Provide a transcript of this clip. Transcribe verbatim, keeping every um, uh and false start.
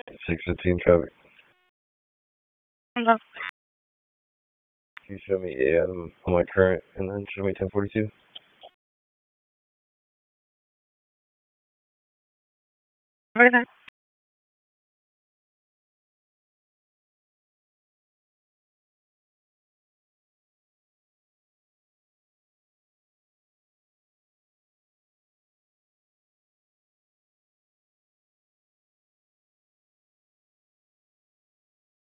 six fifteen traffic. Okay. Can you show me a um, on my current and then show me ten forty-two? Okay.